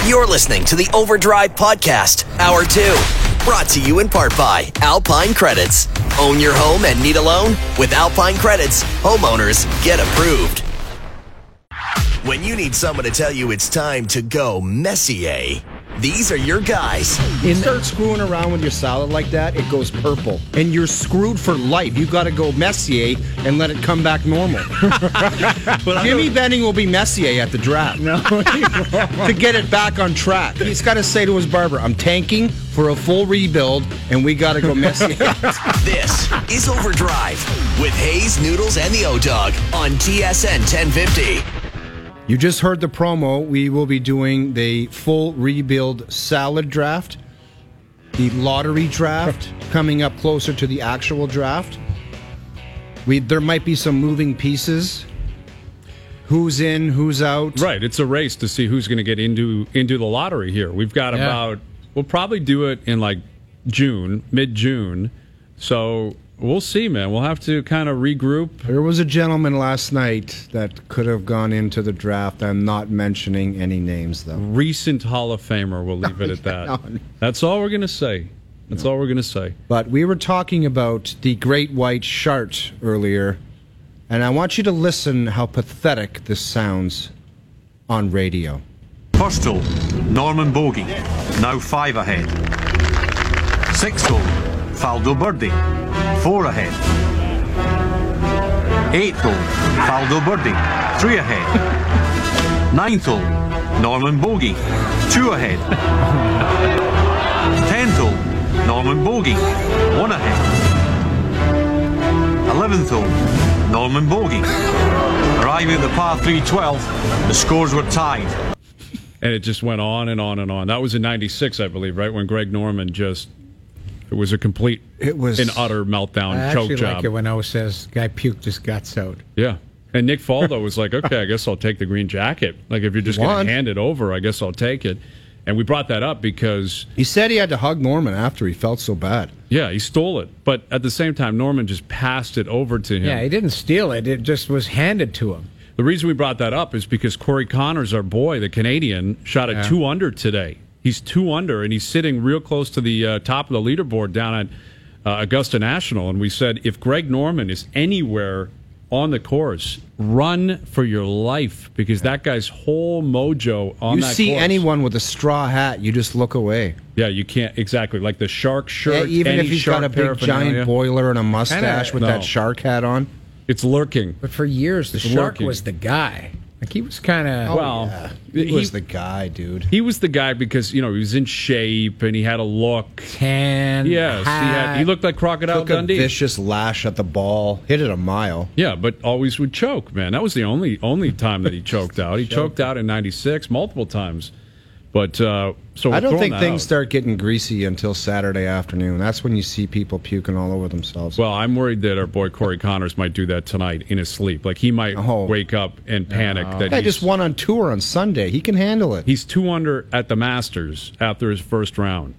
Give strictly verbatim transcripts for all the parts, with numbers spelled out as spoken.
You're listening to the Overdrive Podcast, Hour two. Brought to you in part by Alpine Credits. Own your home and need a loan? With Alpine Credits, homeowners get approved. When you need someone to tell you it's time to go Messier, these are your guys. You start screwing around with your salad like that, it goes purple. And you're screwed for life. You got to go Messier and let it come back normal. But Jimmy Benning will be Messier at the draft. No, to get it back on track. He's got to say to his barber, I'm tanking for a full rebuild, and we got to go Messier. This is Overdrive with Hayes, Noodles, and the O-Dog on T S N ten fifty. You just heard the promo. We will be doing the full rebuild salad draft, the lottery draft, coming up closer to the actual draft. We There might be some moving pieces. Who's in, who's out. Right, it's a race to see who's going to get into into the lottery here. We've got yeah. about, we'll probably do it in like June, mid-June. So we'll see, man. We'll have to kind of regroup. There was a gentleman last night that could have gone into the draft. I'm not mentioning any names, though. Recent Hall of Famer. We'll leave it at that. no, no. That's all we're going to say. That's no. all we're going to say. But we were talking about the Great White Shark earlier, and I want you to listen how pathetic this sounds on radio. First hole, Norman Bogey, now five ahead. Sixth hole, Faldo Birdie, four ahead. Eighth hole, Faldo Birdie, three ahead. Ninth hole, Norman Bogey, two ahead. Tenth hole, Norman Bogey, one ahead. Eleventh hole, Norman Bogey. Arriving at the par three twelve, the scores were tied. And it just went on and on and on. That was in ninety-six, I believe, right? When Greg Norman just, it was a complete, it was an utter meltdown, I choke actually job. like it when O says, guy puked his guts out. Yeah. And Nick Faldo was like, okay, I guess I'll take the green jacket. Like, if you're just going to hand it over, I guess I'll take it. And we brought that up because he said he had to hug Norman after he felt so bad. Yeah, he stole it. But at the same time, Norman just passed it over to him. Yeah, he didn't steal it. It just was handed to him. The reason we brought that up is because Corey Connors, our boy, the Canadian, shot a yeah. two under today. He's two under, and he's sitting real close to the uh, top of the leaderboard down at uh, Augusta National. And we said, if Greg Norman is anywhere on the course, run for your life, because that guy's whole mojo on you that see course. Anyone with a straw hat, you just look away. Yeah, you can't, exactly. Like the shark shirt. Yeah, even any if he's shark got a big giant boiler and a mustache with no. that shark hat on. It's lurking. But for years, the it's shark lurking. was the guy. Like, he was kind of... Oh, well, yeah. he, he was the guy, dude. He was the guy because, you know, he was in shape and he had a look. Tan, Yes, hat. he had. He looked like Crocodile Took Dundee. a vicious lash at the ball. Hit it a mile. Yeah, but always would choke, man. That was the only only time that he choked out. He choked out in ninety-six multiple times. But uh, so I don't think things out. start getting greasy until Saturday afternoon. That's when you see people puking all over themselves. Well, I'm worried that our boy Corey Connors might do that tonight in his sleep. Like, he might oh. wake up and panic. No. That I just won on tour on Sunday. He can handle it. He's two under at the Masters after his first round.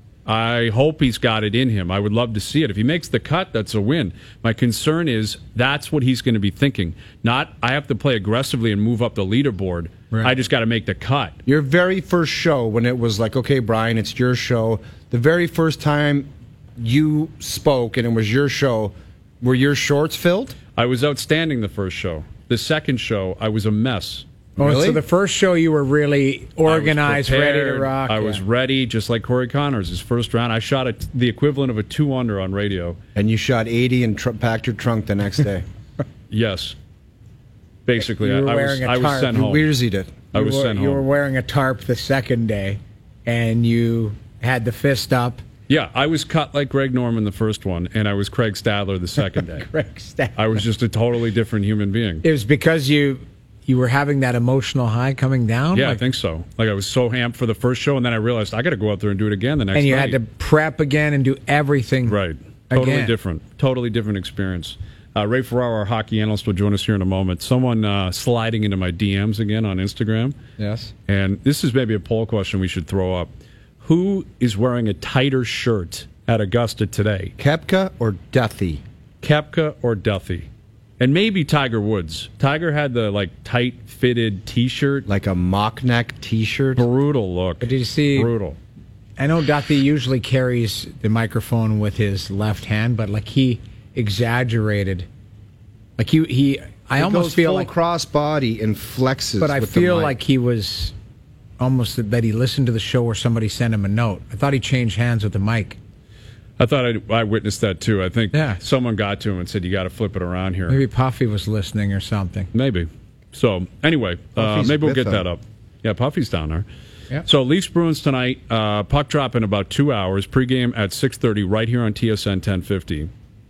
I hope he's got it in him. I would love to see it. If he makes the cut, that's a win. My concern is that's what he's going to be thinking. Not, I have to play aggressively and move up the leaderboard. Right. I just got to make the cut. Your very first show, when it was like, okay, Brian, it's your show. The very first time you spoke and it was your show, were your shorts filled? I was outstanding the first show. The second show, I was a mess. Oh, really? So the first show you were really organized, ready to rock. I yeah. was ready, just like Corey Connors. His first round, I shot a, the equivalent of a two under on radio. And you shot eighty and tr- packed your trunk the next day. Yes. Basically, you were I, wearing I was, a I was tarp. sent You home. weirsied it. I was you were, sent You home. were wearing a tarp the second day, and you had the fist up. Yeah, I was cut like Greg Norman the first one, and I was Craig Stadler the second day. Craig Stadler. I was just a totally different human being. It was because you you were having that emotional high coming down? Yeah, like, I think so. Like, I was so amped for the first show, and then I realized I got to go out there and do it again the next And you night. had to prep again and do everything. Right. Totally again. different. Totally different experience. Uh, Ray Ferraro, our hockey analyst, will join us here in a moment. Someone uh, sliding into my D Ms again on Instagram. Yes. And this is maybe a poll question we should throw up. Who is wearing a tighter shirt at Augusta today? Koepka or Duthie? Koepka or Duthie? and maybe Tiger Woods. Tiger had the like tight fitted T-shirt, Like a mock neck T-shirt. brutal look. But did you see? Brutal. I know Duthie usually carries the microphone with his left hand, but like he exaggerated. Like he, he I It almost goes feel full like, cross body and flexes. but I with the feel mic. like he was almost that he listened to the show where somebody sent him a note. I thought he changed hands with the mic. I thought I, I witnessed that too. I think Yeah. someone got to him and said, "You got to flip it around here." Maybe Puffy was listening or something. Maybe. So anyway, uh, Puffy's maybe we'll with get them. that up. Yeah, Puffy's down there. Yep. So Leafs Bruins tonight. Uh, puck drop in about two hours. Pregame at six thirty, right here on T S N ten fifty.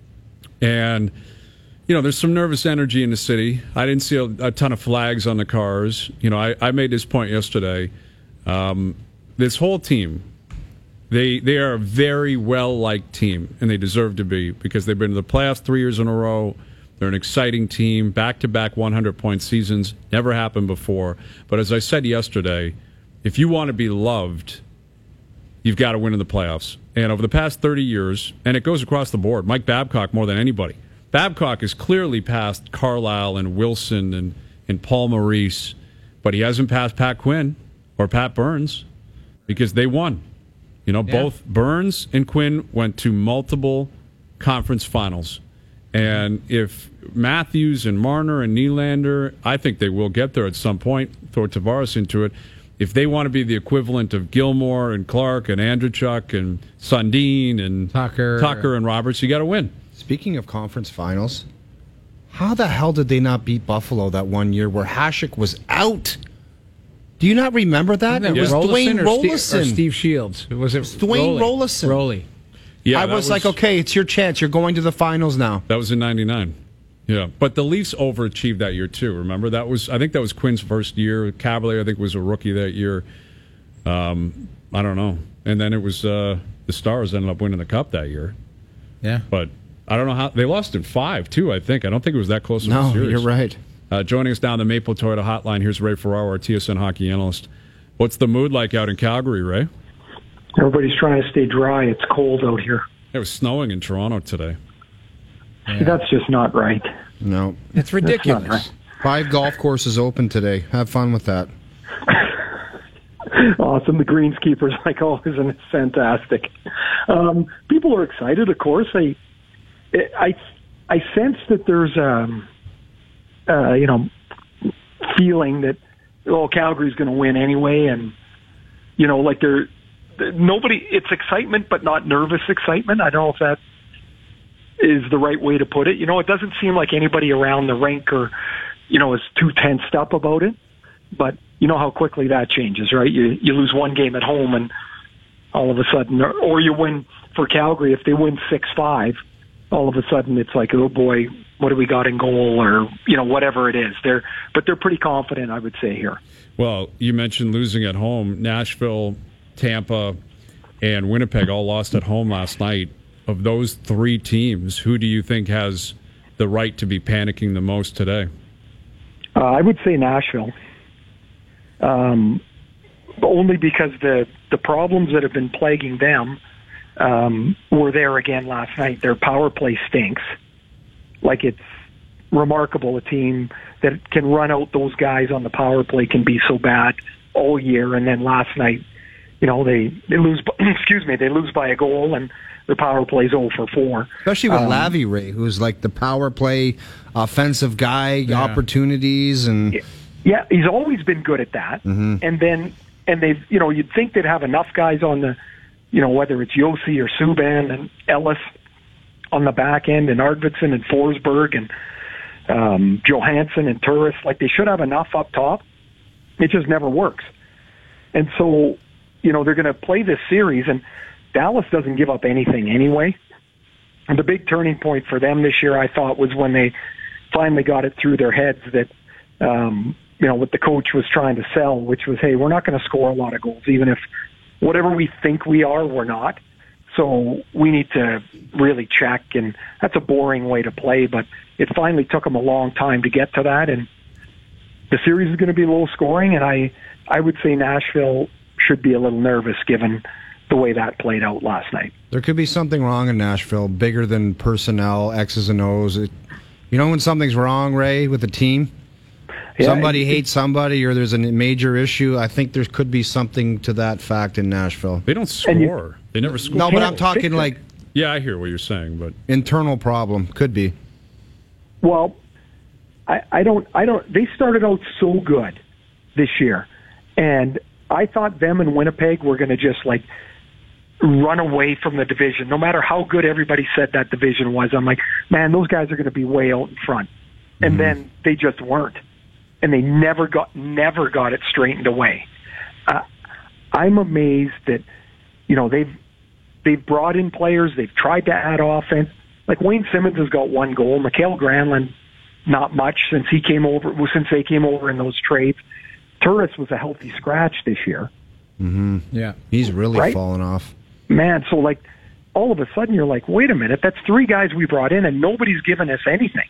And you know, there's some nervous energy in the city. I didn't see a, a ton of flags on the cars. You know, I, I made this point yesterday. Um, this whole team, they they are a very well-liked team, and they deserve to be because they've been to the playoffs three years in a row. They're an exciting team, back-to-back one hundred point seasons. Never happened before. But as I said yesterday, if you want to be loved, you've got to win in the playoffs. And over the past thirty years, and it goes across the board, Mike Babcock more than anybody. Babcock is clearly past Carlisle and Wilson and, and Paul Maurice, but he hasn't passed Pat Quinn or Pat Burns because they won. You know, Yeah. both Burns and Quinn went to multiple conference finals. And if Matthews and Marner and Nylander, I think they will get there at some point, throw Tavares into it. If they want to be the equivalent of Gilmore and Clark and Andrechuk and Sundin and Tucker. Tucker and Roberts, you got to win. Speaking of conference finals, how the hell did they not beat Buffalo that one year where Hasek was out? Do you not remember that? Isn't It was Rolison Dwayne or Steve, or Rollison. Steve Shields. Was it Dwayne Roley? Rollison. Roley. Yeah, I that was, like, okay, it's your chance. You're going to the finals now. That was in ninety-nine. Yeah, but the Leafs overachieved that year too. Remember, that was I think that was Quinn's first year. Cavalier, I think, was a rookie that year. Um, I don't know, and then it was uh, the Stars ended up winning the cup that year. Yeah. But I don't know how they lost in five too. I think I don't think it was that close. No, of a series. you're right. Uh, joining us down the Maple Toyota Hotline, here's Ray Ferraro, our T S N hockey analyst. What's the mood like out in Calgary, Ray? Everybody's trying to stay dry. It's cold out here. It was snowing in Toronto today. See, that's just not right. No. It's ridiculous. That's not right. Five golf courses open today. Have fun with that. Awesome. The greenskeepers, like always, and it's fantastic. Um, people are excited, of course. I, I, I sense that there's um, uh, you know, feeling that oh, Calgary's going to win anyway, and you know, like they're nobody. It's excitement, but not nervous excitement. I don't know if that is the right way to put it. You know, it doesn't seem like anybody around the rink or you know is too tensed up about it, but you know how quickly that changes, right? You you lose one game at home, and all of a sudden, or, or you win for Calgary. If they win six five, all of a sudden it's like, oh boy, what do we got in goal, or you know whatever it is. They're but they're pretty confident, I would say here. Well, you mentioned losing at home. Nashville, Tampa, and Winnipeg all lost at home last night. Of those three teams, who do you think has the right to be panicking the most today? Uh, I would say Nashville. Um, only because the the problems that have been plaguing them um, were there again last night. Their power play stinks. Like, it's remarkable a team that can run out those guys on the power play can be so bad all year, and then last night, you know, they, they lose, excuse me, they lose by a goal, and their power play's oh for four. Especially with Um, Lavi Ray, who's like the power play offensive guy, Yeah. opportunities, and Yeah, he's always been good at that. Mm-hmm. And then, and they've, you know, you'd think they'd have enough guys on the, you know, whether it's Yossi or Subban and Ellis on the back end, and Arvidsson and Forsberg and um, Johansson and Turris. Like, they should have enough up top. It just never works. And so, you know, they're going to play this series, and Dallas doesn't give up anything anyway. And the big turning point for them this year, I thought, was when they finally got it through their heads that, um, you know, what the coach was trying to sell, which was, hey, we're not going to score a lot of goals, even if whatever we think we are, we're not. So we need to really check, and that's a boring way to play, but it finally took them a long time to get to that, and the series is going to be low scoring, and I, I would say Nashville should be a little nervous given the way that played out last night. there could be something wrong in Nashville, bigger than personnel, X's and O's. It, You know when something's wrong, Ray, with a team? Yeah, somebody it, hates somebody or there's a major issue. I think there could be something to that fact in Nashville. They don't score. You, they never score. No, but I'm talking like... Yeah, I hear what you're saying, but... Internal problem. Could be. Well, I, I don't... I don't. They started out so good this year. And I thought them and Winnipeg were going to just, like, run away from the division. No matter how good everybody said that division was, I'm like, man, those guys are going to be way out in front. And mm-hmm. then they just weren't. And they never got never got it straightened away. Uh, I'm amazed that, you know, they've they've brought in players, they've tried to add offense. Like Wayne Simmons has got one goal, Mikael Granlund not much since he came over since they came over in those trades. Turris was a healthy scratch this year. Mm-hmm. Yeah, he's really right? fallen off. Man, so like all of a sudden you're like, wait a minute, that's three guys we brought in and nobody's given us anything.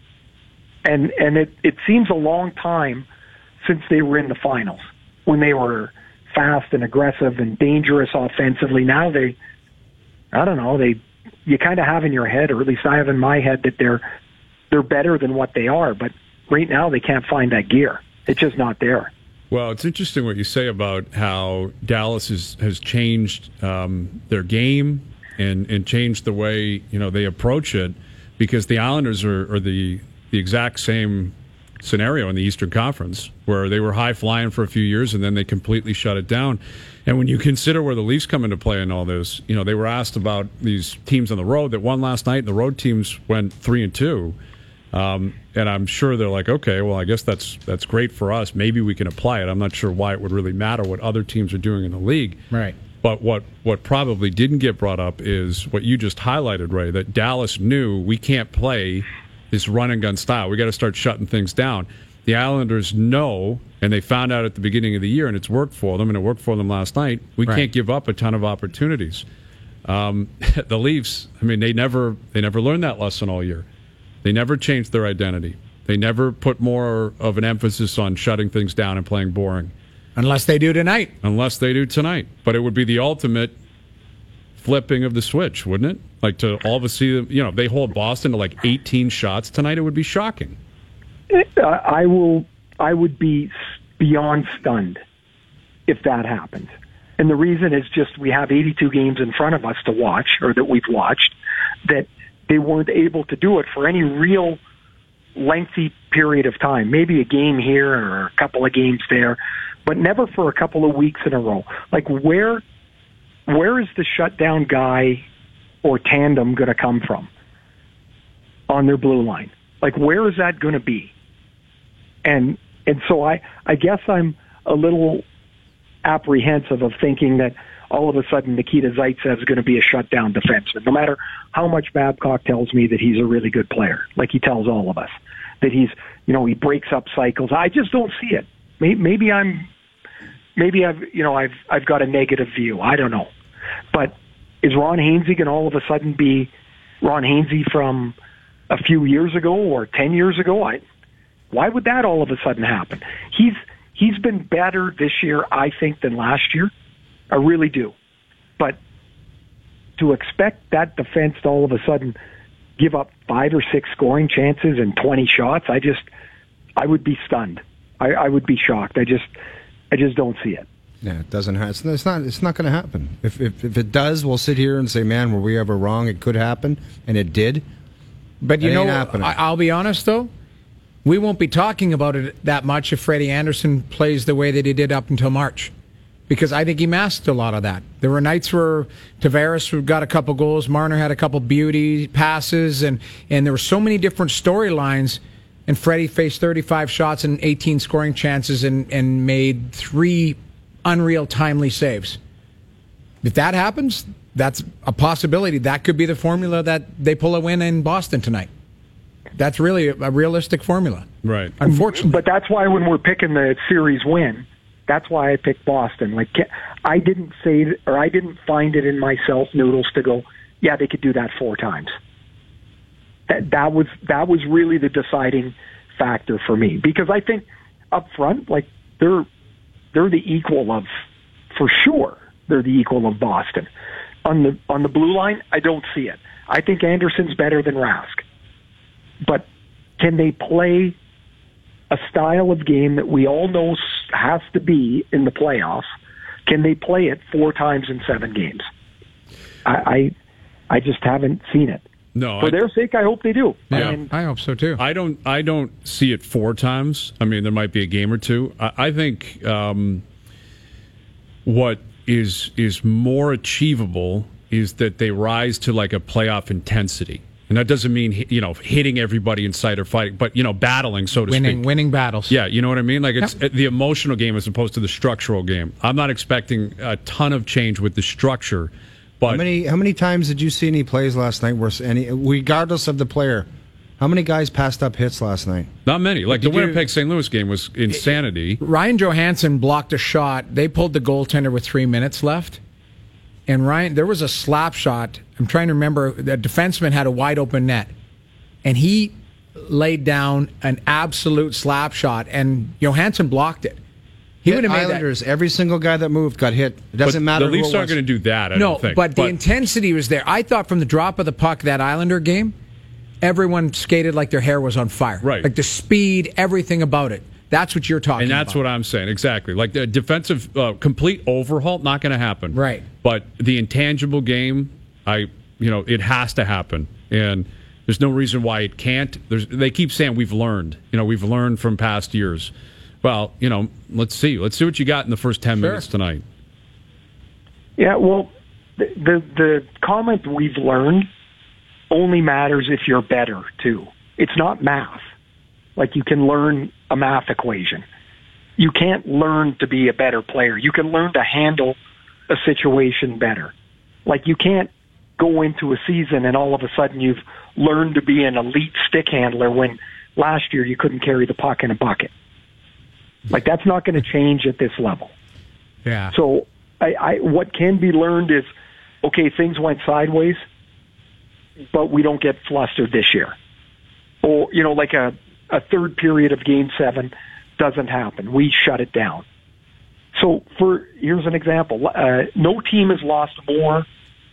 And and it, it seems a long time since they were in the finals, when they were fast and aggressive and dangerous offensively. Now they, I don't know, they you kind of have in your head, or at least I have in my head, that they're they're better than what they are. But right now they can't find that gear. It's just not there. Well, it's interesting what you say about how Dallas is, has changed um, their game and, and changed the way, you know, they approach it, because the Islanders are, are the the exact same scenario in the Eastern Conference, where they were high-flying for a few years and then they completely shut it down. And when you consider where the Leafs come into play in all this, you know, they were asked about these teams on the road that won last night, and the road teams went three and two. Um, and I'm sure they're like, okay, well, I guess that's that's great for us. Maybe we can apply it. I'm not sure why it would really matter what other teams are doing in the league. Right. But what, what probably didn't get brought up is what you just highlighted, Ray, that Dallas knew we can't play this run-and-gun style. We got to start shutting things down. The Islanders know, and they found out at the beginning of the year, and it's worked for them, and it worked for them last night, we right. can't give up a ton of opportunities. Um, the Leafs, I mean, they never they never learned that lesson all year. They never changed their identity. They never put more of an emphasis on shutting things down and playing boring. Unless they do tonight. Unless they do tonight. But it would be the ultimate flipping of the switch, wouldn't it? Like to all of a sudden, you know, if they hold Boston to like eighteen shots tonight, it would be shocking. I will. I would be beyond stunned if that happens. And the reason is just we have eighty-two games in front of us to watch, or that we've watched, that they weren't able to do it for any real lengthy period of time. Maybe a game here or a couple of games there, but never for a couple of weeks in a row. Like where, where is the shutdown guy or tandem going to come from on their blue line? Like where is that going to be? And and so I, I guess I'm a little apprehensive of thinking that all of a sudden Nikita Zaitsev is going to be a shutdown defenseman, no matter how much Babcock tells me that he's a really good player, like he tells all of us, that he's, you know, he breaks up cycles. I just don't see it. Maybe, maybe I'm, maybe I've, you know, I've, I've got a negative view. I don't know. But is Ron Hainsey going to all of a sudden be Ron Hainsey from a few years ago or ten years ago? I, why would that all of a sudden happen? He's, he's been better this year, I think, than last year. I really do. But to expect that defense to all of a sudden give up five or six scoring chances and twenty shots, I just, I would be stunned. I, I would be shocked. I just, I just don't see it. Yeah, it doesn't happen. It's not. It's not going to happen. If, if if it does, we'll sit here and say, "Man, were we ever wrong? It could happen," and it did. But you know, I, I'll be honest though, we won't be talking about it that much if Freddie Anderson plays the way that he did up until March. Because I think he masked a lot of that. There were nights where Tavares got a couple goals, Marner had a couple beauty passes, and, and there were so many different storylines, and Freddie faced thirty-five shots and eighteen scoring chances and, and made three unreal timely saves. If that happens, that's a possibility. That could be the formula that they pull a win in Boston tonight. That's really a, a realistic formula. Right. Unfortunately. But that's why when we're picking the series win, that's why I picked Boston. Like I didn't say, or I didn't find it in myself, Noodles, to go, yeah, they could do that four times. That that was that was really the deciding factor for me, because I think up front, like they're they're the equal of, for sure, they're the equal of Boston. On the on the blue line, I don't see it. I think Anderson's better than Rask, but can they play a style of game that we all know has to be in the playoffs? Can they play it four times in seven games? I I, I just haven't seen it. No, for I, their sake, I hope they do. Yeah, I, mean, I hope so too. I don't. I don't see it four times. I mean, there might be a game or two. I, I think um, what is is more achievable is that they rise to like a playoff intensity, and that doesn't mean you know hitting everybody in sight or fighting, but you know battling, so to winning, speak. Winning battles. Yeah, you know what I mean. Like it's Yep. the emotional game as opposed to the structural game. I'm not expecting a ton of change with the structure. But how many how many times did you see any plays last night where any, regardless of the player, how many guys passed up hits last night? Not many. Like the Did you- Winnipeg Saint Louis game was insanity. Ryan Johansson blocked a shot. They pulled the goaltender with three minutes left. And Ryan, there was a slap shot. I'm trying to remember. The defenseman had a wide open net. And he laid down an absolute slap shot. And Johansson blocked it. He Hit would have made Islanders. that. Every single guy that moved got hit. It doesn't But matter. The who Leafs it aren't was. going to do that, I no, don't think. but the intensity was there. I thought from the drop of the puck, that Islander game, everyone skated like their hair was on fire. Right. Like the speed, everything about it. That's what you're talking And about. that's what I'm saying, exactly. Like the defensive, uh, complete overhaul, not going to happen. Right. But the intangible game, I, you know, it has to happen. And there's no reason why it can't. There's, they keep saying we've learned. You know, we've learned from past years. Well, you know, let's see. Let's see what you got in the first ten Sure. minutes tonight. yeah, well, the, the the comment we've learned only matters if you're better too. It's not math. Like you can learn a math equation. You can't learn to be a better player. You can learn to handle a situation better. Like you can't go into a season and all of a sudden you've learned to be an elite stick handler when last year you couldn't carry the puck in a bucket. Like that's not going to change at this level. Yeah. So I, I, what can be learned is, okay, things went sideways, but we don't get flustered this year. Or, you know, like a, a third period of game seven doesn't happen. We shut it down. So for, here's an example. Uh, no team has lost more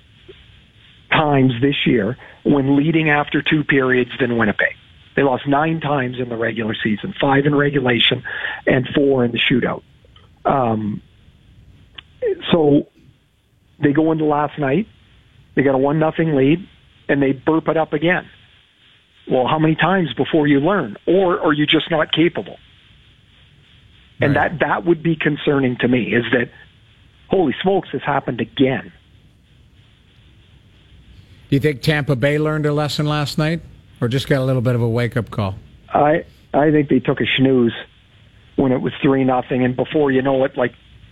times this year when leading after two periods than Winnipeg. They lost nine times in the regular season, five in regulation and four in the shootout. Um, so they go into last night, they got a one nothing lead, and they burp it up again. Well, how many times before you learn? Or are you just not capable? And Right. that, that would be concerning to me, is that, holy smokes, this happened again. Do you think Tampa Bay learned a lesson last night? Or just got a little bit of a wake-up call? I I think they took a snooze when it was three nothing, and before you know it, like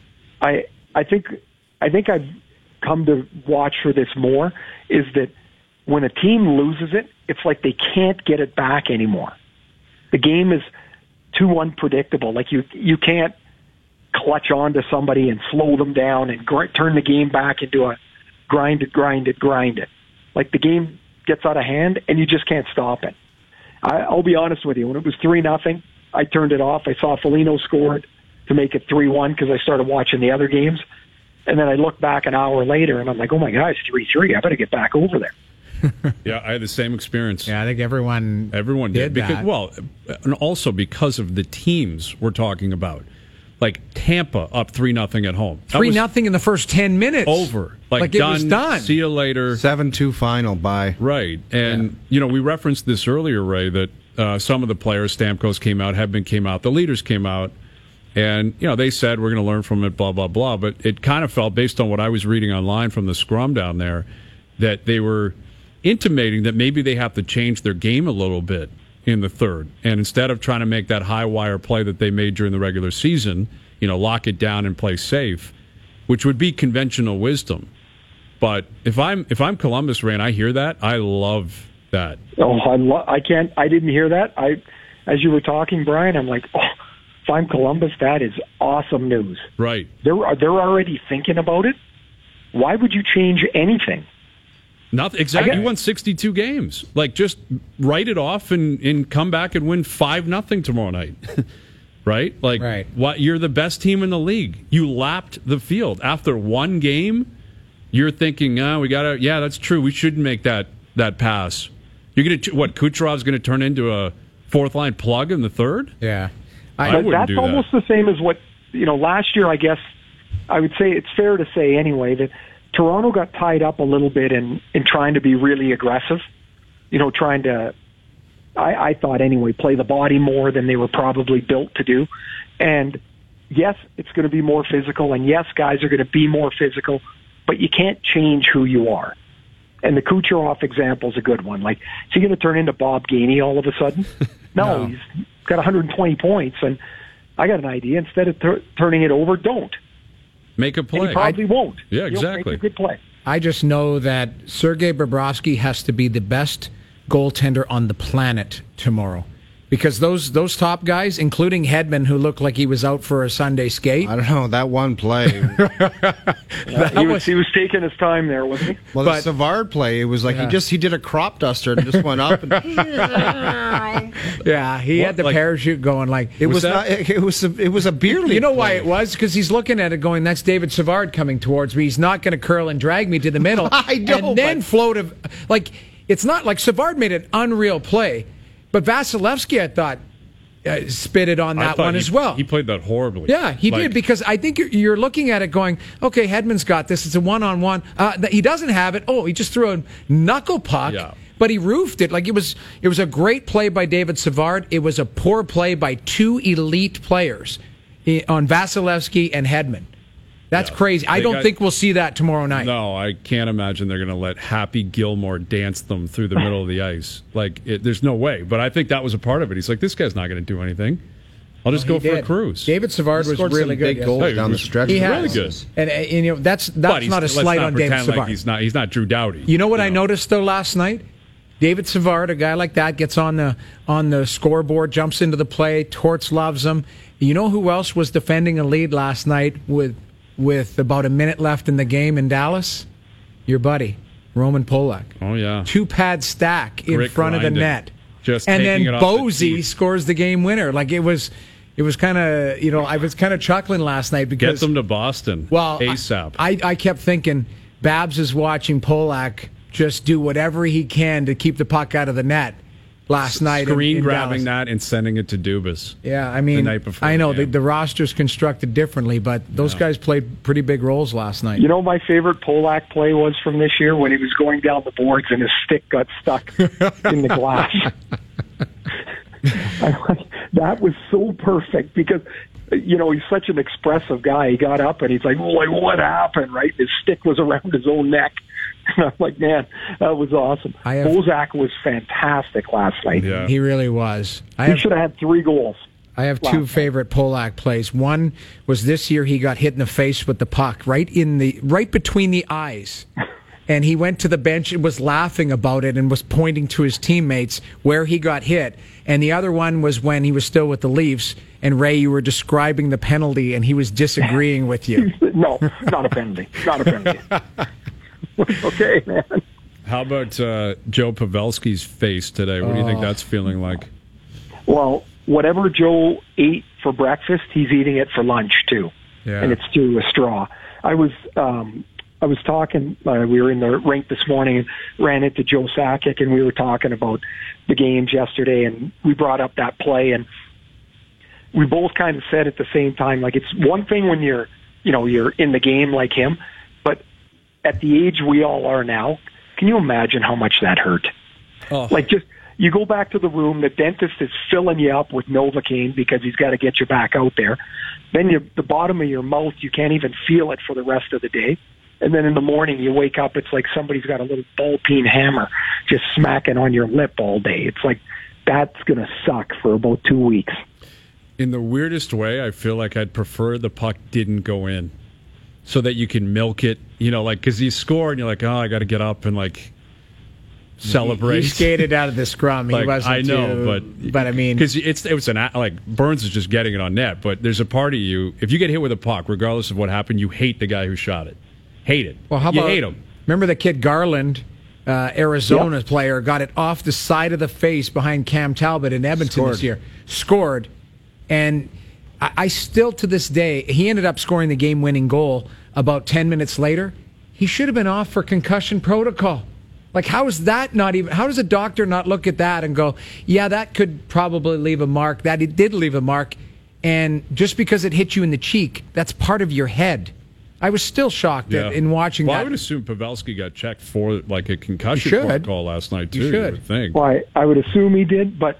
I I think I think I've come to watch for this more, is that when a team loses it, it's like they can't get it back anymore. The game is too unpredictable. Like you you can't clutch onto somebody and slow them down and gr- turn the game back into a grind it, grind it, grind it. Like the game gets out of hand, and you just can't stop it. I, I'll be honest with you. When it was three nothing, I turned it off. I saw Foligno scored to make it three one because I started watching the other games. And then I looked back an hour later, and I'm like, oh, my God, it's three three. I better get back over there. Yeah, I had the same experience. Yeah, I think everyone Everyone did. did because, that. Well, and also because of the teams we're talking about. Like Tampa up three nothing at home. That Three was nothing in the first ten minutes. over. Like, Like it done, was done. See you later. seven two final. Bye. Right. And, you know, we referenced this earlier, Ray, that uh, some of the players, Stamkos came out, Hedman came out, the leaders came out, and, you know, they said we're going to learn from it, blah, blah, blah. But it kind of felt, based on what I was reading online from the scrum down there, that they were intimating that maybe they have to change their game a little bit in the third. And instead of trying to make that high wire play that they made during the regular season, you know, lock it down and play safe, which would be conventional wisdom. But if I'm if I'm Columbus, Ray, and I hear that, I love that. Oh, I, lo- I can't. I didn't hear that. I, as you were talking, Brian, I'm like, oh, if I'm Columbus, that is awesome news. Right. They're they're already thinking about it. Why would you change anything? Not exactly. I You won sixty-two games. Like, just write it off and, and come back and win five nothing tomorrow night. Right? Like, Right. What? You're the best team in the league. You lapped the field after one game. You're thinking, oh, we gotta. Yeah, that's true. We shouldn't make that that pass. You're gonna what? Kucherov's gonna turn into a Fourth line plug in the third? Yeah. I, I but wouldn't that's do that. almost the same as what, you know, last year, I guess, I would say it's fair to say anyway that Toronto got tied up a little bit in, in trying to be really aggressive, you know, trying to, I, I thought anyway, play the body more than they were probably built to do. And yes, it's going to be more physical, and yes, guys are going to be more physical, but you can't change who you are. And the Kucherov example is a good one. Like, is he going to turn into Bob Gainey all of a sudden? No, no. He's got one hundred twenty points, and I got an idea. Instead of tur- turning it over, don't. Make a play. And he probably I, won't. Yeah, He'll exactly. make a good play. I just know that Sergei Bobrovsky has to be the best goaltender on the planet tomorrow. Because those those top guys, including Hedman, who looked like he was out for a Sunday skate. I don't know, that one play. yeah, he, was, was, he was taking his time there, wasn't he? Well, but, the Savard play, it was like yeah. he just he did a crop duster and just went up. And yeah, he what, had the like, parachute going like it was. was not, it was a, it was a beer league. You know play. why it was? Because he's looking at it going, "That's David Savard coming towards me. He's not going to curl and drag me to the middle." I know, and then but... float a, like it's not like Savard made an unreal play. But Vasilevsky, I thought, uh, spit it on that one he, as well. He played that horribly. Yeah, he like, did, because I think you're, you're looking at it going, okay, Hedman's got this. It's a one-on-one. Uh, he doesn't have it. Oh, he just threw a knuckle puck, yeah. but he roofed it. Like it was, it was a great play by David Savard. It was a poor play by two elite players on Vasilevsky and Hedman. That's yeah. crazy. I don't got, think we'll see that tomorrow night. No, I can't imagine they're going to let Happy Gilmore dance them through the middle of the ice. Like, it, there's no way. But I think that was a part of it. He's like, this guy's not going to do anything. I'll just well, go for did. a cruise. David Savard was really some good. Big goals hey, down the stretch. He really has. good. And, and you know that's that's not a slight not on David Savard. Like he's not he's not Drew Doughty. You know what you I know? noticed though last night? David Savard, a guy like that, gets on the on the scoreboard, jumps into the play. Torts loves him. You know who else was defending a lead last night with with about a minute left in the game in Dallas? Your buddy, Roman Polak. Oh, yeah. Two-pad stack in Grit front grinding. of the net. Just and then it off Bosey scores the game winner. Like, it was... It was kind of, you know, I was kind of chuckling last night because... Get them to Boston well, ASAP. I, I kept thinking, Babs is watching Polak just do whatever he can to keep the puck out of the net last S- night. Screen in, in grabbing Dallas. that and sending it to Dubas. Yeah, I mean, the night before I know the, the, the roster's constructed differently, but those yeah. guys played pretty big roles last night. You know, my favorite Polak play was from this year when he was going down the boards and his stick got stuck in the glass. That was so perfect because, you know, he's such an expressive guy. He got up and he's like, "Boy, what happened?" Right? His stick was around his own neck. And I'm like, man, that was awesome. Have, Bozak was fantastic last night. Yeah. He really was. I he have, should have had three goals. I have two night. favorite Polak plays. One was this year he got hit in the face with the puck, right in the right between the eyes. And he went to the bench and was laughing about it and was pointing to his teammates where he got hit. And the other one was when he was still with the Leafs. And Ray, you were describing the penalty, and he was disagreeing with you. No, not a penalty. Not a penalty. Okay, man. How about uh, Joe Pavelski's face today? What do you think that's feeling like? Well, whatever Joe ate for breakfast, he's eating it for lunch too, yeah. and it's through a straw. I was um, I was talking. Uh, we were in the rink this morning and ran into Joe Sakic, and we were talking about the games yesterday, and we brought up that play, and we both kind of said at the same time, like, it's one thing when you're, you know, you're in the game like him, but at the age we all are now, can you imagine how much that hurt? Oh. Like, just, you go back to the room, the dentist is filling you up with Novocaine because he's got to get you back out there. Then you, the bottom of your mouth, you can't even feel it for the rest of the day. And then in the morning, you wake up, it's like somebody's got a little ball-peen hammer just smacking on your lip all day. It's like, that's going to suck for about two weeks. In the weirdest way, I feel like I'd prefer the puck didn't go in so that you can milk it, you know, like, because you score and you're like, oh, I got to get up and, like, celebrate. He skated out of the scrum. He like, wasn't I know, too, but but I mean, because it's it was an like Burns is just getting it on net, but there's a part of you, if you get hit with a puck, regardless of what happened, you hate the guy who shot it. Hate it. Well, how you about, hate him. Remember the kid Garland, uh, Arizona yep. player, got it off the side of the face behind Cam Talbot in Edmonton Scored. this year. Scored, and I, I still to this day, he ended up scoring the game-winning goal about ten minutes later. He should have been off for concussion protocol. Like, how is that not even? How does a doctor not look at that and go, "Yeah, that could probably leave a mark. That it did leave a mark." And just because it hit you in the cheek, that's part of your head. I was still shocked yeah. at, in watching well, that. I would assume Pavelski got checked for like a concussion protocol last night too. You should. You would think. Well, I, I would assume he did, but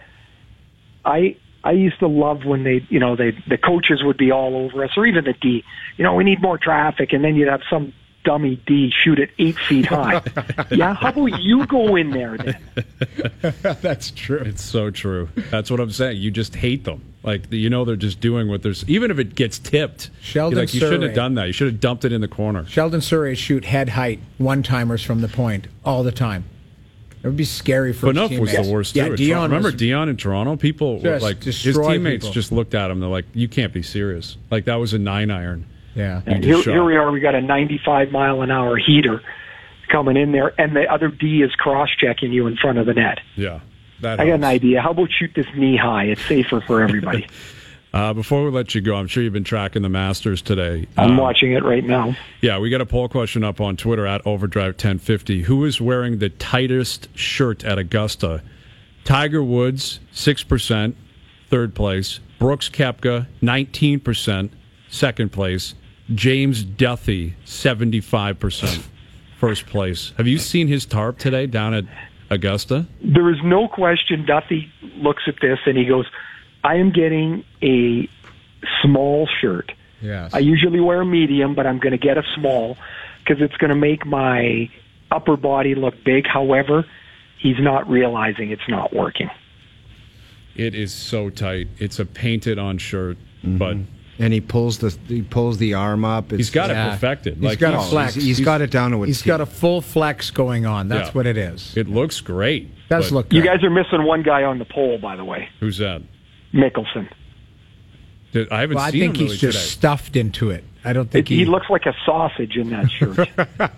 I I used to love when they, you know, they the coaches would be all over us, or even the D. You know, we need more traffic, and then you'd have some dummy D shoot it eight feet high. Yeah, how about you go in there then? That's true. It's so true. That's what I'm saying. You just hate them. Like, you know, they're just doing what there's. Even if it gets tipped, Sheldon like you shouldn't Surrey. have done that. You should have dumped it in the corner. Sheldon Surrey shoot head height one timers from the point all the time. It would be scary for. Phaneuf his was teammates. the worst Yeah, too. Dion Remember was, Dion in Toronto? People were Just like his destroy teammates people. just looked at him. They're like, "You can't be serious." Like that was a nine iron. Yeah. And You just here, here shot. we are. We got a ninety-five mile an hour heater coming in there, and the other D is cross checking you in front of the net. Yeah, that. I got an helps. idea. How about shoot this knee high? It's safer for everybody. Uh, before we let you go, I'm sure you've been tracking the Masters today. I'm Um, watching it right now. Yeah, we got a poll question up on Twitter at Overdrive ten fifty. Who is wearing the tightest shirt at Augusta? Tiger Woods, six percent, third place. Brooks Koepka, nineteen percent, second place. James Duthie, seventy-five percent, first place. Have you seen his tarp today down at Augusta? There is no question Duffy looks at this and he goes, I am getting a small shirt. Yes. I usually wear a medium, but I'm going to get a small because it's going to make my upper body look big. However, he's not realizing it's not working. It is so tight. It's a painted-on shirt, Mm-hmm. but and he pulls the he pulls the arm up. It's, he's got Yeah. it perfected. He's like got a he's- flex. He's, he's got it down to a He's T. got a full flex going on. That's Yeah. what it is. It looks great. Does but look You good. guys are missing one guy on the pole, by the way, Who's that? Mickelson. Did- I haven't Well, I seen think him he's really just today. stuffed into it. I don't think It, he. he looks like a sausage in that shirt.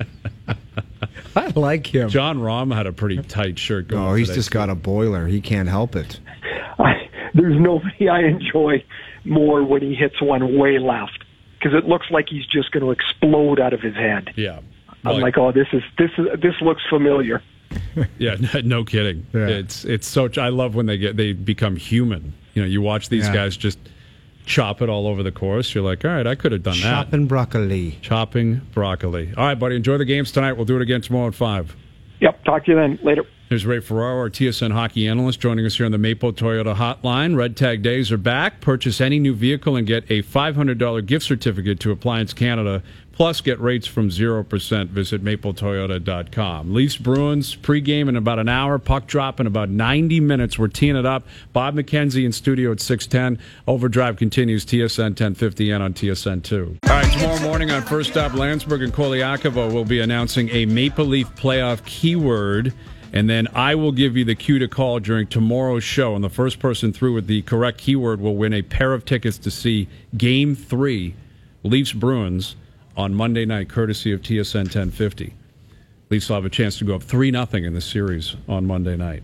I like him. John Rahm had a pretty tight shirt going. Oh, he's today, just too. got a boiler. He can't help it. I, there's nobody I enjoy more when he hits one way left because it looks like he's just going to explode out of his head. Yeah. I'm Like- like, oh, this is this is this looks familiar. Yeah, no kidding. Yeah. It's it's so. I love when they get they become human. You know, you watch these Yeah. guys just chop it all over the course. You're like, all right, I could have done that. Chopping broccoli. Chopping broccoli. All right, buddy. Enjoy the games tonight. We'll do it again tomorrow at five. Yep. Talk to you then. Later. Here's Ray Ferraro, our T S N hockey analyst, joining us here on the Maple Toyota Hotline. Red Tag Days are back. Purchase any new vehicle and get a five hundred dollars gift certificate to Appliance Canada. Plus, get rates from zero percent. Visit maple toyota dot com. Leafs Bruins pregame in about an hour. Puck drop in about ninety minutes. We're teeing it up. Bob McKenzie in studio at six ten. Overdrive continues T S N ten fifty and on T S N two. All right, tomorrow morning on First Stop, Landsberg and Koliakovo will be announcing a Maple Leaf playoff keyword. And then I will give you the cue to call during tomorrow's show. And the first person through with the correct keyword will win a pair of tickets to see Game three, Leafs Bruins, on Monday night, courtesy of T S N ten fifty. Leafs will have a chance to go up three nothing in the series on Monday night.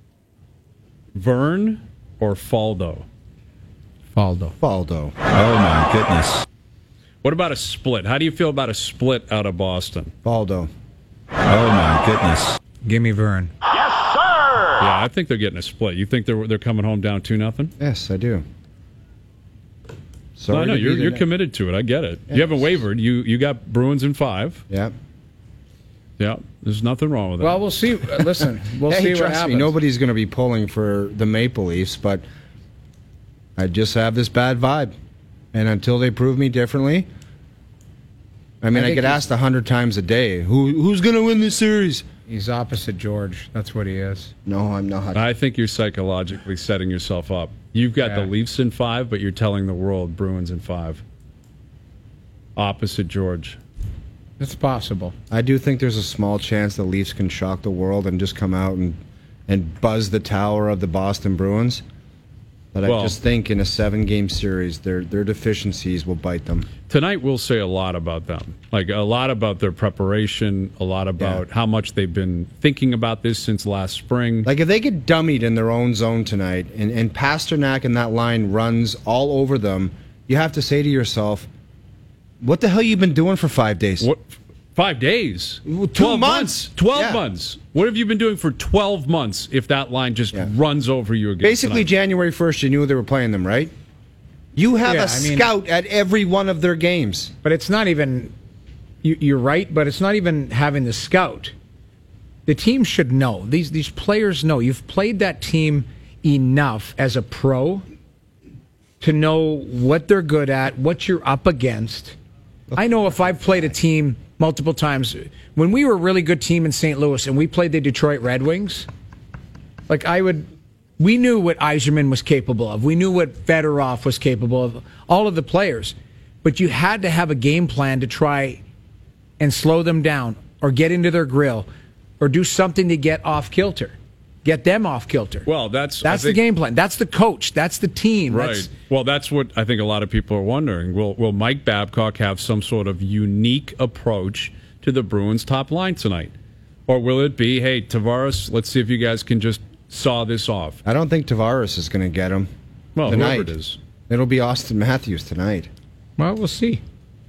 Vern or Faldo? Faldo. Faldo. Oh, my goodness. What about a split? How do you feel about a split out of Boston? Faldo. Oh, my goodness. Give me Vern. Yeah, I think they're getting a split. You think they're they're coming home down two nothing? Yes, I do. Sorry No, no, to be you're the you're ne- committed to it. I get it. You haven't wavered. You you got Bruins in five. Yeah. Yeah, there's nothing wrong with that. Well, we'll see. Uh, Listen, we'll hey, see what trust happens. me, nobody's going to be pulling for the Maple Leafs, but I just have this bad vibe. And until they prove me differently, I mean, I I, think get he's- asked a hundred times a day, who who's going to win this series? He's opposite George. That's what he is. No, I'm not. I think you're psychologically setting yourself up. You've got Yeah. the Leafs in five, but you're telling the world Bruins in five. Opposite George. It's possible. I do think there's a small chance the Leafs can shock the world and just come out and, and buzz the tower of the Boston Bruins. But Well- I just think in a seven-game series, their their deficiencies will bite them. Tonight we'll say a lot about them. Like a lot about their preparation, a lot about Yeah. how much they've been thinking about this since last spring. Like if they get dummied in their own zone tonight, and, and Pasternak and that line runs all over them, you have to say to yourself, "What the hell you been doing for five days?" What Five days. Two twelve months. months. Twelve Yeah. months. What have you been doing for twelve months? If that line just Yeah. runs over you again. Basically, tonight? January first, you knew they were playing them, right? You have Yeah, a I mean- scout at every one of their games. But it's not even. You, you're right, but it's not even having the scout. The team should know. These these players know. You've played that team enough as a pro to know what they're good at, what you're up against. I know if I've played a team multiple times. When we were a really good team in Saint Louis and we played the Detroit Red Wings, like I would, we knew what Yzerman was capable of. We knew what Fedorov was capable of, all of the players. But you had to have a game plan to try and slow them down or get into their grill or do something to get off kilter. Get them off kilter. Well, that's that's I think, the game plan. That's the coach. That's the team. Right. That's, well, that's what I think a lot of people are wondering. Will Will Mike Babcock have some sort of unique approach to the Bruins' top line tonight, or will it be, hey, Tavares, let's see if you guys can just saw this off? I don't think Tavares is going to get him. Well, tonight. whoever it is. It'll be Austin Matthews tonight. well, we'll see.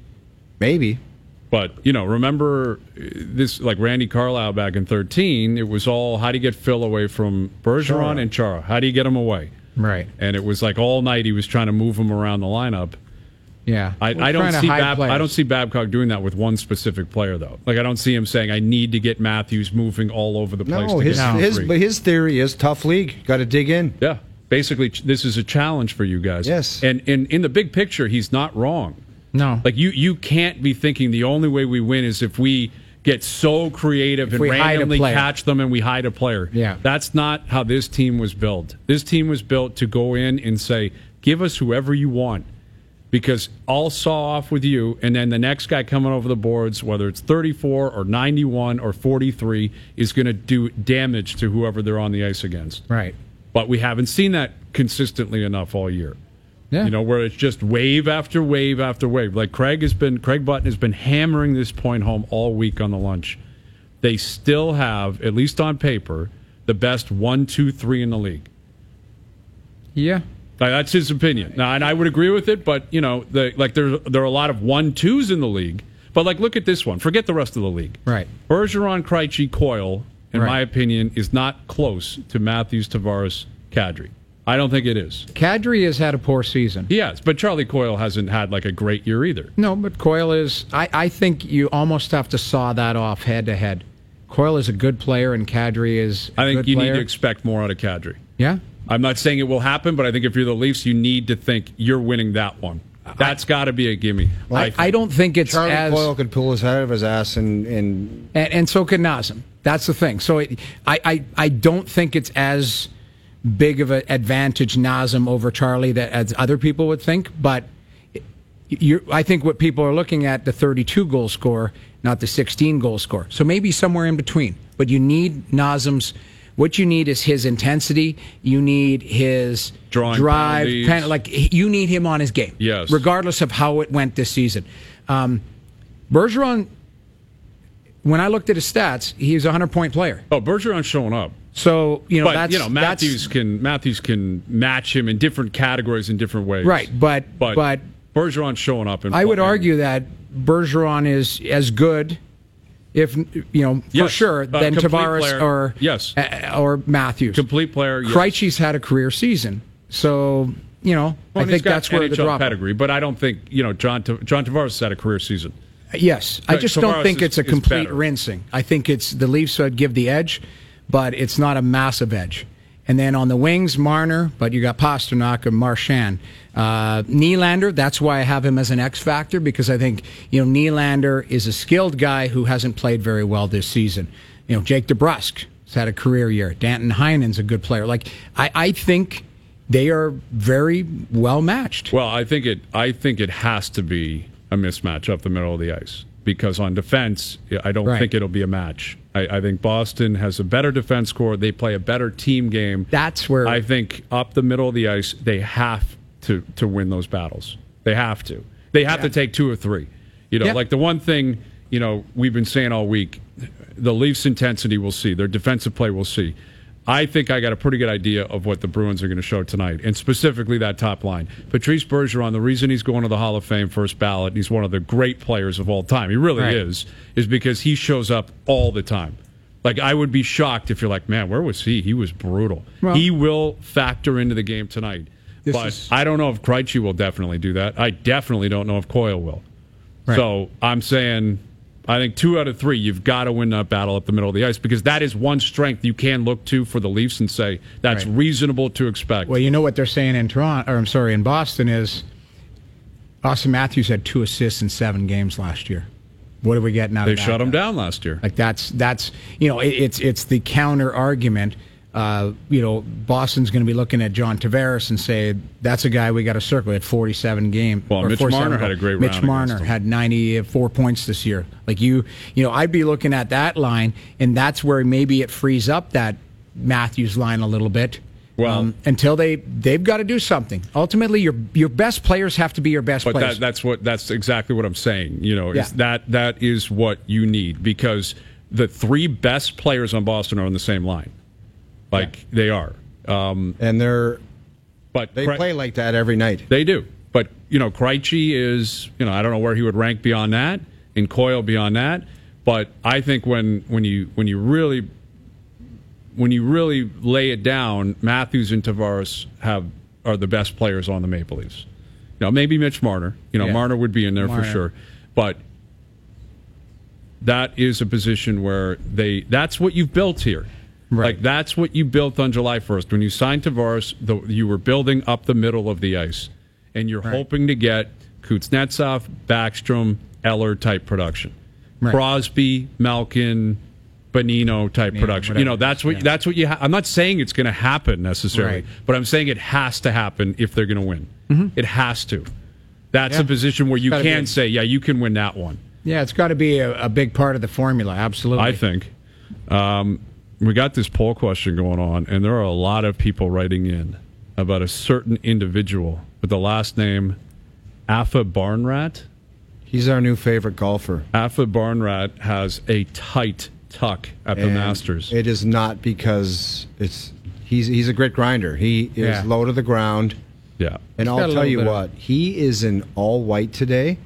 Maybe. But, you know, remember uh, this, like Randy Carlyle back in thirteen, it was all, how do you get Phil away from Bergeron Chara. and Chara? How do you get him away? Right. And it was like all night he was trying to move him around the lineup. Yeah. I, We're I don't trying to see hide Bab- players. I don't see Babcock doing that with one specific player, though. Like, I don't see him saying, I need to get Matthews moving all over the place No, to his, get his, three. but his theory is tough league. Got to dig in. Yeah. Basically, ch- this is a challenge for you guys. Yes. And, and in the big picture, he's not wrong. No. Like, you, you can't be thinking the only way we win is if we get so creative If and we hide a randomly player. catch them and we hide a player. Yeah. That's not how this team was built. This team was built to go in and say, give us whoever you want. Because I'll saw off with you, and then the next guy coming over the boards, whether it's thirty-four or ninety-one or forty-three, is going to do damage to whoever they're on the ice against. Right. But we haven't seen that consistently enough all year. Yeah. You know, where it's just wave after wave after wave. Like Craig has been, Craig Button has been hammering this point home all week on the lunch. They still have, at least on paper, the best one, two, three in the league. Yeah. Like, that's his opinion. Now, and I would agree with it, but you know, the, like there there are a lot of one twos in the league. But like, look at this one. Forget the rest of the league. Right. Bergeron, Krejci, Coyle, in Right. my opinion, is not close to Matthews, Tavares, Kadri. I don't think it is. Kadri has had a poor season. He has, but Charlie Coyle hasn't had like a great year either. No, but Coyle is. I, I think you almost have to saw that off head to head. Coyle is a good player, and Kadri is. A I think good you player. need to expect more out of Kadri. Yeah. I'm not saying it will happen, but I think if you're the Leafs, you need to think you're winning that one. That's got to be a gimme. I, think. I don't think it's Charlie as. Coyle could pull his head out of his ass and, and and, and so could Nazem. That's the thing. So it, I, I, I don't think it's as big of an advantage Nazem over Charlie that as other people would think. But you, I think what people are looking at the thirty-two goal score, not the sixteen goal score. So maybe somewhere in between. But you need Nazem's. What you need is his intensity. You need his Drawing drive. penalties. Pen, like you need him on his game. Yes. Regardless of how it went this season. Um, Bergeron. When I looked at his stats, he was a hundred-point player. Oh, Bergeron's showing up. So you know, But that's, you know, Matthews that's, can Matthews can match him in different categories in different ways. right. But But, but Bergeron's showing up. And I would playing. argue that Bergeron is as good, if you know, for Yes. sure, Uh, than complete Tavares player. or Yes. uh, or Matthews. Complete player. Yes. Krejci's had a career season, so you know, Well, I and think he's got that's where N H L the drop. pedigree. But I don't think you know John Ta- John Tavares has had a career season. Yes, I Right, just Tavares don't think is- it's a is complete better. rinsing. I think it's the Leafs would give the edge, but it's not a massive edge. And then on the wings, Marner, but you got Pasternak and Marchand. Uh, Nylander, that's why I have him as an X factor, because I think, you know, Nylander is a skilled guy who hasn't played very well this season. You know, Jake DeBrusk has had a career year. Danton Heinen's a good player. Like, I, I think they are very well matched. Well, I think it. I think it has to be a mismatch up the middle of the ice because on defense, I don't Right. think it'll be a match. I, I think Boston has a better defense core. They play a better team game. That's where I think up the middle of the ice, they have to to win those battles. They have to. They have Yeah. to take two or three. You know, Yeah. like the one thing you know we've been saying all week, the Leafs' intensity we'll see. Their defensive play we'll see. I think I got a pretty good idea of what the Bruins are going to show tonight, and specifically that top line. Patrice Bergeron, the reason he's going to the Hall of Fame first ballot, and he's one of the great players of all time, he really right. is, is because he shows up all the time. Like, I would be shocked if you're like, man, where was he? He was brutal. Well, he will factor into the game tonight. But is... I don't know if Krejci will definitely do that. I definitely don't know if Coyle will. Right. So I'm saying... I think two out of three, you've got to win that battle up the middle of the ice because that is one strength you can look to for the Leafs and say that's right. reasonable to expect. Well, you know what they're saying in Toronto, or I'm sorry, in Boston is Austin Matthews had two assists in seven games last year. What are we getting out they of that? They shut him down last year. Like that's that's you know it, it's it's the counter argument. Uh, you know, Boston's going to be looking at John Tavares and say that's a guy we got to circle at forty-seven games. Well, Mitch Marner had a great Mitch round. Mitch Marner had ninety-four points this year. Like you, you know, I'd be looking at that line, and that's where maybe it frees up that Matthews line a little bit. Well, um, until they they've got to do something. Ultimately, your your best players have to be your best but players. That, that's what that's exactly what I'm saying. You know, yeah. is that that is what you need because the three best players on Boston are on the same line. Like yeah. they are, um, and they're, but they Kre- play like that every night. They do, but you know, Krejci is, you know, I don't know where he would rank beyond that, and Coyle beyond that. But I think when when you when you really when you really lay it down, Matthews and Tavares have are the best players on the Maple Leafs. You know, maybe Mitch Marner. You know, yeah. Marner would be in there Marner. for sure, but that is a position where they that's what you've built here. Right. Like, that's what you built on July first. When you signed Tavares, the, you were building up the middle of the ice. And you're right. hoping to get Kuznetsov, Backstrom, Eller-type production. Right. Crosby, Malkin, Bonino-type yeah, production. Whatever. You know, that's what yeah. that's what you ha- I'm not saying it's going to happen necessarily, right. but I'm saying it has to happen if they're going to win. Mm-hmm. It has to. That's yeah. a position where you can say, yeah, you can win that one. Yeah, it's got to be a, a big part of the formula, absolutely. I think. Um We got this poll question going on, and there are a lot of people writing in about a certain individual with the last name Afa Barnrat. He's our new favorite golfer. Afa Barnrat has a tight tuck at and the Masters. It is not because it's he's he's a grit grinder. He is yeah. low to the ground. Yeah. And I'll tell you what, he is in all white today.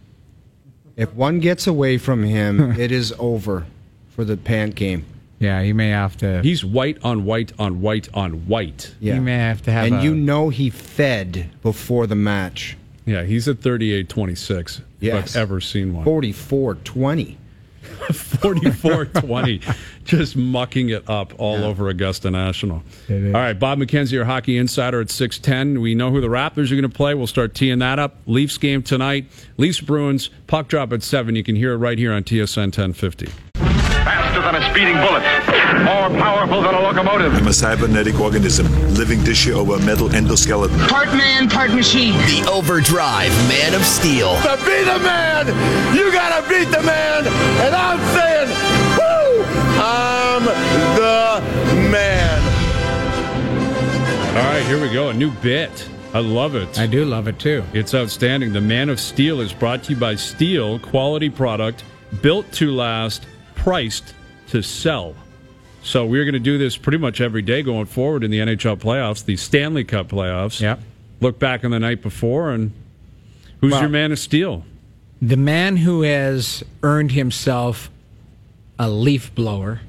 If one gets away from him, it is over for the pant game. Yeah, he may have to. He's white on white on white on white. Yeah. He may have to have And a... you know he fed before the match. Yeah, he's at thirty-eight twenty-six. Yes. If I've ever seen one. forty-four twenty. forty-four twenty. Just mucking it up all yeah. over Augusta National. All right, Bob McKenzie, our hockey insider at six ten. We know who the Raptors are going to play. We'll start teeing that up. Leafs game tonight. Leafs Bruins. Puck drop at seven. You can hear it right here on T S N ten fifty. Faster than a speeding bullet, more powerful than a locomotive. I'm a cybernetic organism, living tissue over a metal endoskeleton. Part man, part machine. The Overdrive Man of Steel. To be the man, you gotta beat the man, and I'm saying, woo, I'm the man. All right, here we go, a new bit. I love it. I do love it, too. It's outstanding. The Man of Steel is brought to you by Steel, quality product, built to last, priced to sell. So we're going to do this pretty much every day going forward in the N H L playoffs, the Stanley Cup playoffs. Yeah. Look back on the night before, and who's well, your Man of Steel? The man who has earned himself a leaf blower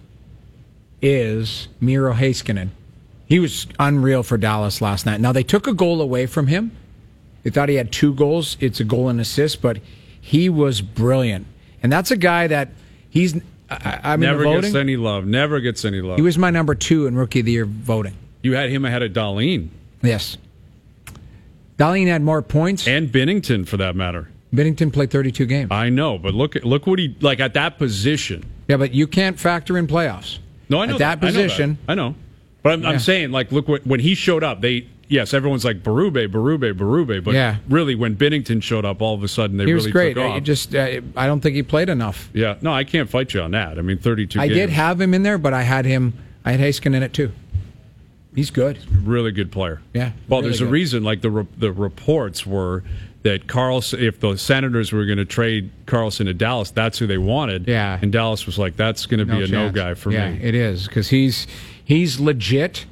is Miro Heiskanen. He was unreal for Dallas last night. Now, they took a goal away from him. They thought he had two goals. It's a goal and assist, but he was brilliant. And that's a guy that he's... I, I'm Never in the voting. gets any love. Never gets any love. He was my number two in Rookie of the Year voting. You had him ahead of Dahlin. Yes. Dahlin had more points. And Binnington, for that matter. Binnington played thirty-two games. I know, but look at look what he... Like, at that position... Yeah, but you can't factor in playoffs. No, I know At that, that. position... I know, that. I know. But I'm, yeah. I'm saying, like, look, what, when he showed up, they... Yes, everyone's like, Berube, Berube, Berube. But yeah. really, when Binnington showed up, all of a sudden, they he really was great. took off. It just, uh, I don't think he played enough. Yeah. No, I can't fight you on that. I mean, thirty-two I games. did have him in there, but I had him... I had Heiskanen in it, too. He's good. Really good player. Yeah. Well, really there's good. a reason, like, the re- the reports were that Carlson, if the Senators were going to trade Carlson to Dallas, that's who they wanted. Yeah. And Dallas was like, that's going to no be a chance. no guy for yeah, me. Yeah, it is, because he's... He's legit,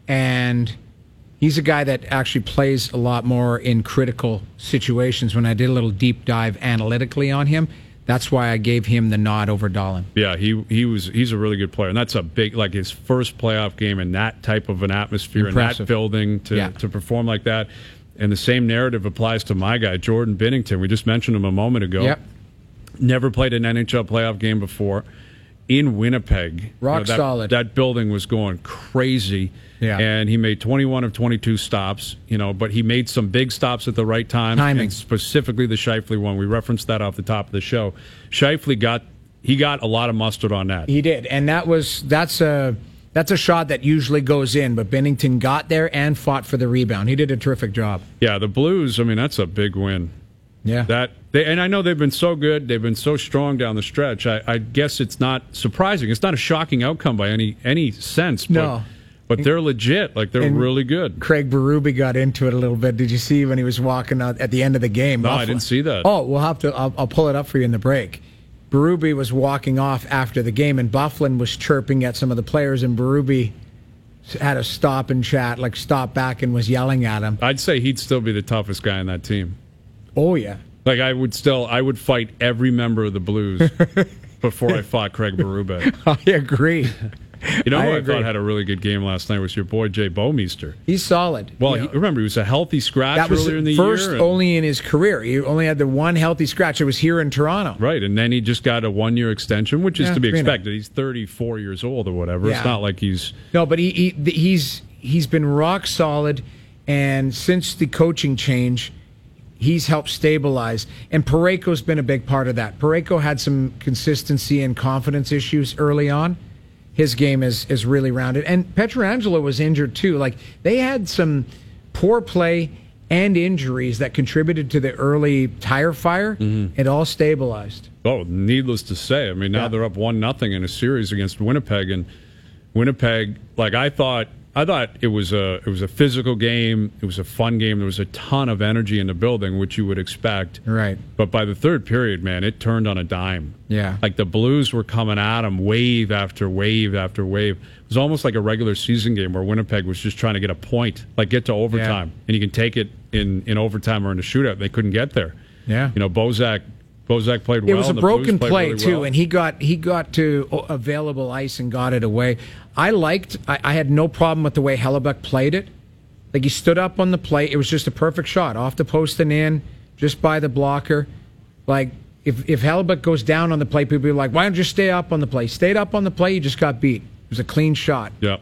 and he's a guy that actually plays a lot more in critical situations. When I did a little deep dive analytically on him, that's why I gave him the nod over Dahlin. Yeah, he he was he's a really good player, and that's a big, like, his first playoff game in that type of an atmosphere, Impressive. in that building to, Yeah. to perform like that. And the same narrative applies to my guy, Jordan Binnington. We just mentioned him a moment ago. Yep. Never played an N H L playoff game before. In Winnipeg, Rock you know, that, solid. That building was going crazy, Yeah. and he made twenty-one of twenty-two stops. You know, but he made some big stops at the right time, Timing. and specifically the Scheifele one. We referenced that off the top of the show. Scheifele got he got a lot of mustard on that. He did, and that was that's a that's a shot that usually goes in, but Binnington got there and fought for the rebound. He did a terrific job. Yeah, the Blues. I mean, that's a big win. Yeah, that they, and I know they've been so good, they've been so strong down the stretch. I, I guess it's not surprising. It's not a shocking outcome by any any sense. But, No. but they're legit. Like, they're And really good. Craig Berube got into it a little bit. Did you see when he was walking out at the end of the game? No, Off- I didn't see that. Oh, we'll have to. I'll, I'll pull it up for you in the break. Berube was walking off after the game, and Bufflin was chirping at some of the players, and Berube had a stop and chat, like stop back, and was yelling at him. I'd say he'd still be the toughest guy on that team. Oh yeah. Like, I would still, I would fight every member of the Blues before I fought Craig Berube. I agree. You know I who I, agree. thought had a really good game last night was your boy Jay Bouwmeester. He's solid. Well, You he, know, remember, he was a healthy scratch that was earlier in the first year. and- only in his career. He only had the one healthy scratch. It was here in Toronto. Right, and then he just got a one-year extension, which is Yeah, to be three and a- expected. He's thirty-four years old or whatever. Yeah. It's not like he's... No, but he, he he's he's been rock solid, and since the coaching change, he's helped stabilize. And Parayko's been a big part of that. Parayko had some consistency and confidence issues early on. His game is is really rounded, and Pietrangelo was injured too. Like, they had some poor play and injuries that contributed to the early tire fire. It all stabilized. Oh, needless to say. I mean, now Yeah. they're up one nothing in a series against Winnipeg, and Winnipeg, like, I thought... I thought it was a it was a physical game. It was a fun game. There was a ton of energy in the building, which you would expect. Right. But by the third period, man, it turned on a dime. Yeah. Like, the Blues were coming at them wave after wave after wave. It was almost like a regular season game where Winnipeg was just trying to get a point, like get to overtime, Yeah. and you can take it in, in overtime or in a shootout. They couldn't get there. Yeah. You know, Bozak Bozak played well. It was a and the Blues broken played play really too, well. and he got he got to available ice and got it away. I liked. I, I had no problem with the way Hellebuck played it. Like, he stood up on the plate. It was just a perfect shot off the post and in, just by the blocker. Like, if if Hellebuck goes down on the plate, people are like, "Why don't you stay up on the plate?" Stayed up on the plate. You just got beat. It was a clean shot. Yeah.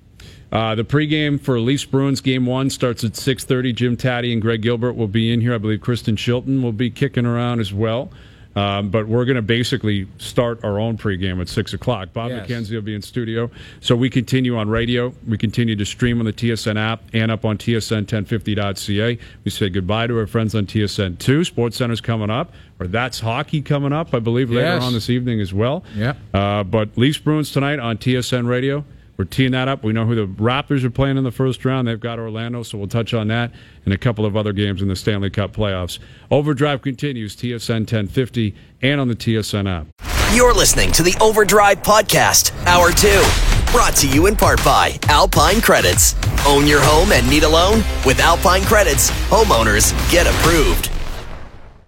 Uh, the pregame for Leafs Bruins game one starts at six thirty. Jim Taddy and Greg Gilbert will be in here. I believe Kristen Shilton will be kicking around as well. Um, but we're going to basically start our own pregame at six o'clock. Bob Yes. McKenzie will be in studio. So we continue on radio. We continue to stream on the T S N app and up on T S N ten fifty dot C A. We say goodbye to our friends on T S N two. SportsCenter's coming up, or That's Hockey coming up, I believe, later Yes. on this evening as well. Yeah. Uh, but Leafs Bruins tonight on T S N radio. We're teeing that up. We know who the Raptors are playing in the first round. They've got Orlando, so we'll touch on that and a couple of other games in the Stanley Cup playoffs. Overdrive continues, T S N ten fifty and on the T S N app. You're listening to the Overdrive Podcast, Hour two. Brought to you in part by Alpine Credits. Own your home and need a loan? With Alpine Credits, homeowners get approved.